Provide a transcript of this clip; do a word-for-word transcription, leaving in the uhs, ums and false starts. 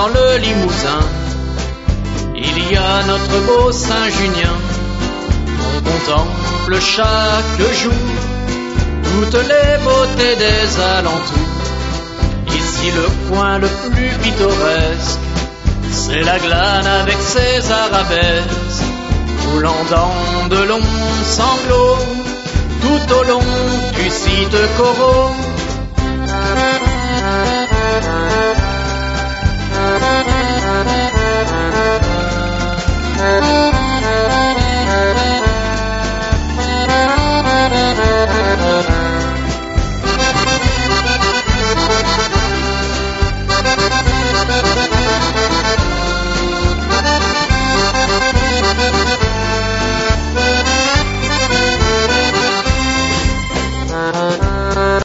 dans le Limousin, il y a notre beau Saint-Junien. On contemple chaque jour toutes les beautés des alentours. Ici le coin le plus pittoresque, c'est la Glane avec ses arabesques, coulant dans de longs sanglots tout au long du site Corot.